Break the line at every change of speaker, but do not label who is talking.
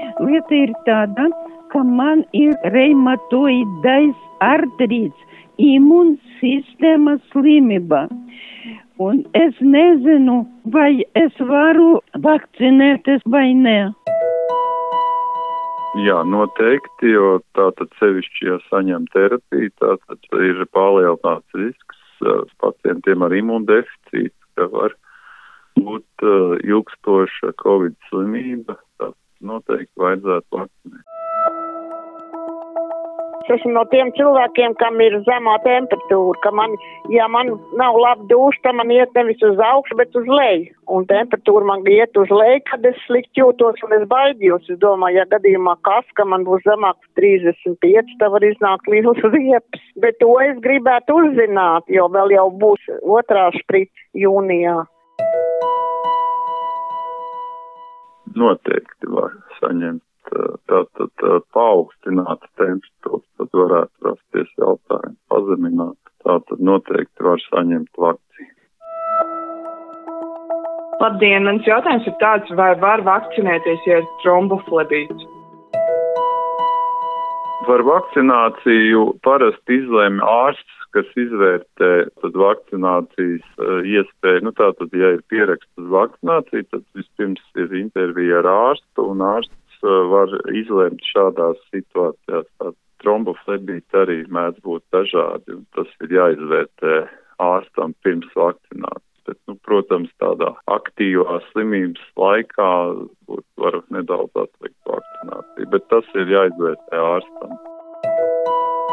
Lieta ir tāda, ka man ir reimatoidais artrīts, imunsistēmas slimība. Un es nezinu, vai es varu vakcinēties vai ne.
Jā, noteikti, jo tātad sevišķi, ja saņem terapiju, tātad ir palielināts risks pacientiem ar imundeficītu, ka var būt ilgstoša Covid slimība, tātad noteikti vajadzētu vakcinēt.
Es esmu no tiem cilvēkiem, kam ir zemā temperatūra, ka ja man nav labi duša, tad man iet nevis uz augšu, bet uz leju. Un temperatūra man iet uz leju, kad es slikti jūtos un es baidījos. Es domāju, ja gadījumā ka man būs zemāk 35, tad var iznākt liels riepas. Bet to es gribētu uzzināt, jo vēl jau būs otrā šprits jūnijā.
Noteikti var saņemt tātad paaugstināts temperatūras, tad varētu rasties jautājumi pazemināt. Tātad noteikti var saņemt vakcīnu.
Labdien, mans jautājums ir tāds, vai var vakcinēties, ja ir tromboflebīts?
Par vakcināciju parasti izlēma ārsts, kas izvērtē tad vakcinācijas iespēju. Tātad, ja ir pieraksts uz vakcināciju, tad vispirms ir intervija ar ārstu, un ārsts var izlēmt šādās situācijās. Tromboflebīti arī mēdz būt dažādi, un tas ir jāizvērtē ārstam pirms vakcinācijas. Bet, protams, tādā aktīvā slimības laikā var nedaudz atlikt vakcināciju, bet tas ir jāizvērtē ārstam.